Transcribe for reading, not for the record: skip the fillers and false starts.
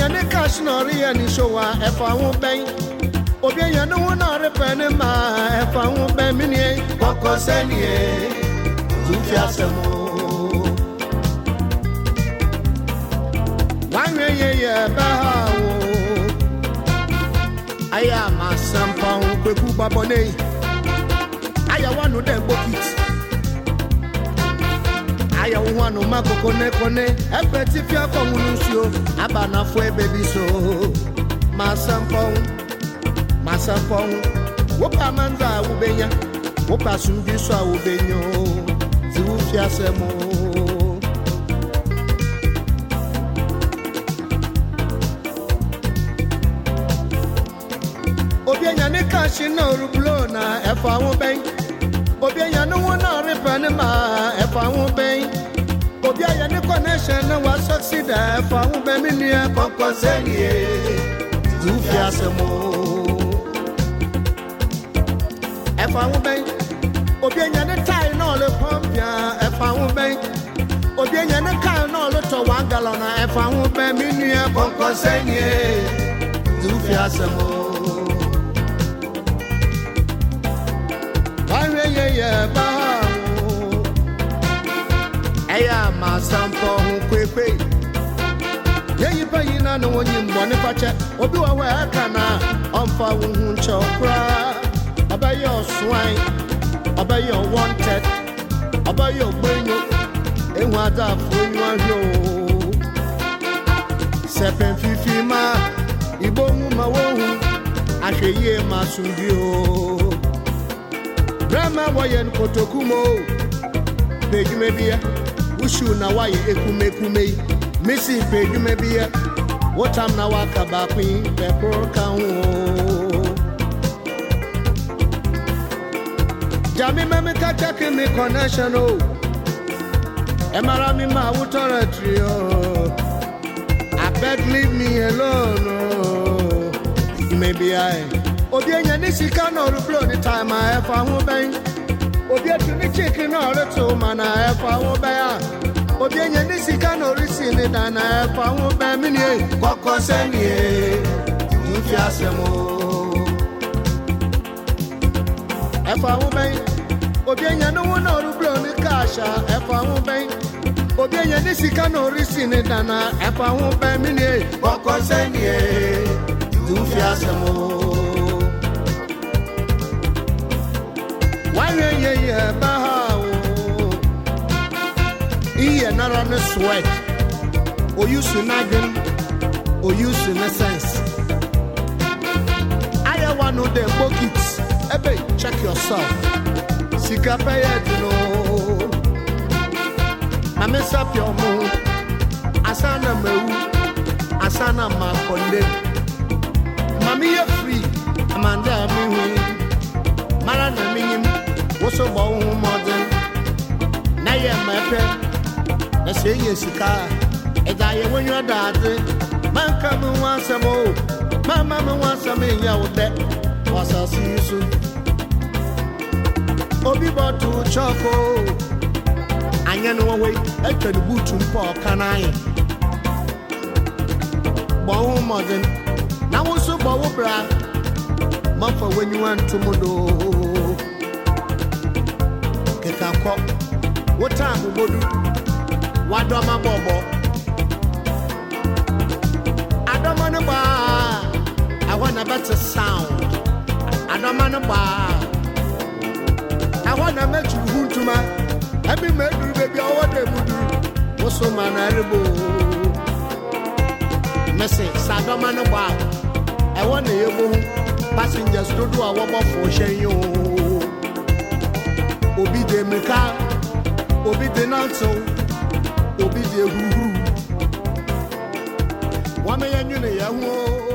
yane cash no re ani show a efa ho ben obi yane ho na re pen ma efa ho ben mi ni koko senie tu fi asemo wanwe ye ba ha wo aya ma sampa ho kweku babone aya wanu den bokit aya wanu makoko ne kone ebeti fi akomu nsuo abana fo ebebi so masampon wopa manza ubenya wopa sumbi so ubenyo ti wo fi asemo obienya ne kashi na orublo na efa wo ben obienya no wona repane ma efa wo ben obienya ne connection na wa succeed efa wo ben mi ni koko senie tu fi asemo efa wo ben obienya ne tie na le pompia efa wo ben obienya ne car na le to 1 gallon na efa wo ben mi ni koko senie tu fi asemo yeah ba eya ma sampo kwekwe yeyi bayina no wonyi mbone fache obi wa wa kana onfa wo hu chokra abayo swine abayo wanted abayo gbenyo enwa ada fonyu ahwo sepen fifi ma ibomu ma wo hu ahweye ma sundio Brahma wayen kotokumo pejumebia ushu na waye ekumekume misi pejumebia wotam na wakaba kwin pepro kanwo jami meme kacha kimi connection o emara mi ma wutora trio I beg leave me alone maybe obienya ni sika no rublo ni time a efa ho ben obiatu ni chicken no reto mana efa ho ben a obienya ni sika no risi ni dana efa ho ben mi ni koko senie tu fi asemo efa ho ben obienya no wona rublo ni kasha efa ho ben obienya ni sika no risi ni dana efa ho ben mi ni koko senie tu fi asemo yeah ba iye nara ne sweat o use nagen o use na sense aya wanu de buckets ebe check yourself sika pay no amesa pio mo asana mewu asana makonde mami ye free amanda mi hu mara na minyim woso bo hu modern na ye mepe na se ye sika eda ye wonyo daade manka mu wansamo mama mu wansamo ya wode wasasi su obi botu choko anya no we etwa butu mpo kanai bo hu modern na woso bo wo bra mafa wenyu antomodo kekako wota mubodu wadoma bobo adoma no ba I want a better sound adoma no ba I want to make you huntuma every medu baby owo de mudu woso manarebo message sadoma no ba I want to yebo passengers to do a walk for shenyo obi de meka obi de nanso obi de huru wa me yanyu ne ya ho